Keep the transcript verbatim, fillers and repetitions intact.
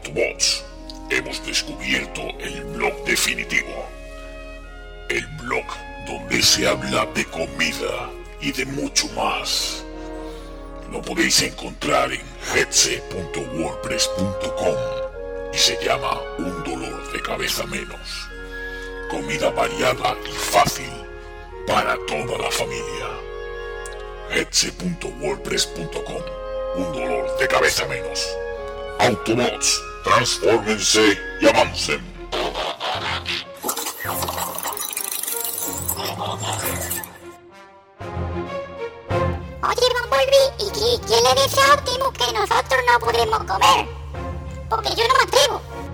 Autobots, hemos descubierto el blog definitivo. El blog donde se habla de comida y de mucho más. Lo podéis encontrar en hetze punto wordpress punto com y se llama Un dolor de cabeza menos. Comida variada y fácil para toda la familia. hetze punto wordpress punto com. Un dolor de cabeza menos. Autobots, transfórmense y avancen. Oye, Bumblebee, ¿y qué, quién le dice a Optimus que nosotros no podemos comer? Porque yo no me atrevo.